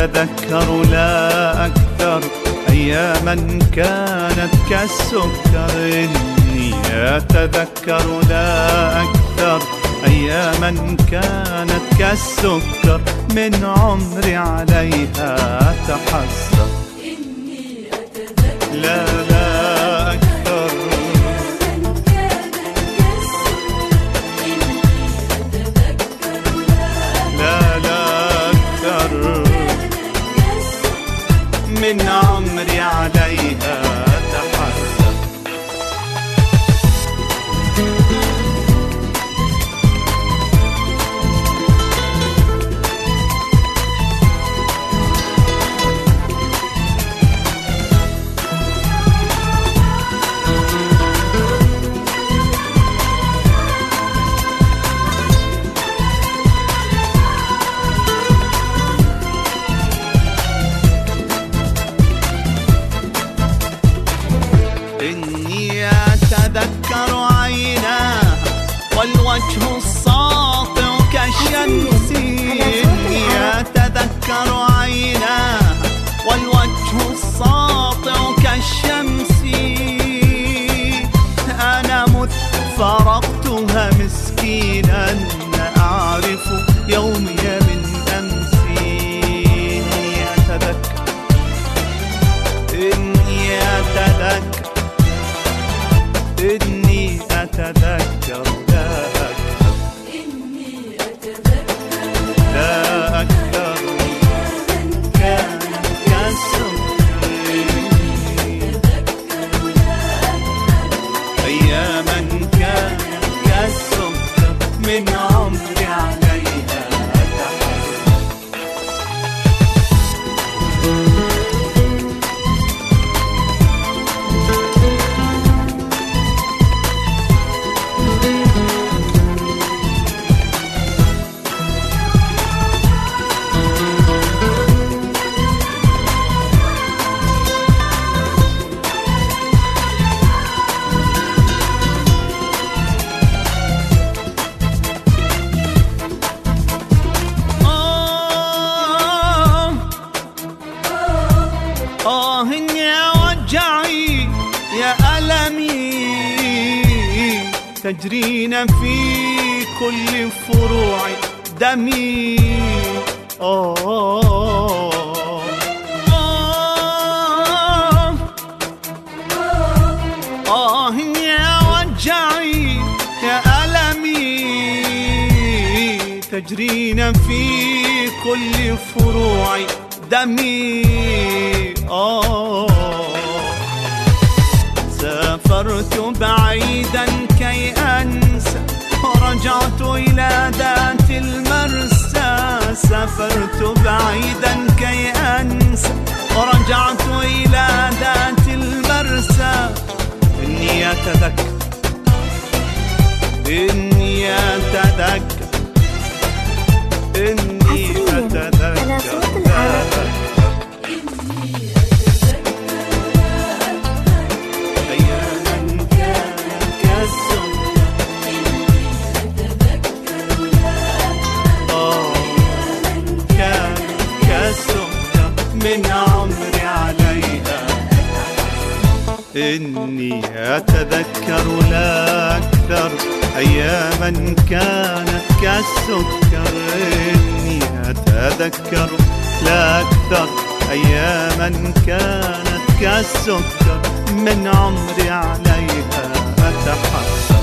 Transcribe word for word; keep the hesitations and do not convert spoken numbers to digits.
أتذكر لا أكثر أياما كانت كالسكر. إني أتذكر لا أكثر أياما كانت كالسكر، من عمري عليها أتحسر. إني أتذكر لا لا أكثر لا لا أكثر من عمري عليها أتحسر. إني أتذكر عيناها والوجه الساطع كالشمس. إني أتذكر عيناها والوجه الساطع كالشمس. أنا مذ فرقتها مسكينا أعرف يومي من أمسي. إني أتذكر إني أتذكر إني أتذكر لا أكثر. إني أتذكر لا أكثر كان كالسكر. أياما كان كالسكر، من عمري عليها أتحسر. آه يا وجعي يا ألمي، تجرين في كل فروع دمي. آه آه آه يا وجعي يا ألمي، تجرين في كل فروع دمي. آه سافرت بعيدا كي أنسى ورجعت إلى ذات المرسى. سافرت بعيدا كي أنسى ورجعت إلى ذات المرسى. إني أتذكر إني أتذكر إني أتذكر من عمري عليها. إني أتذكر لا أكثر أياما كانت كالسكر. إني أتذكر لا أكثر أياما كانت كالسكر، من عمري عليها أتحسر.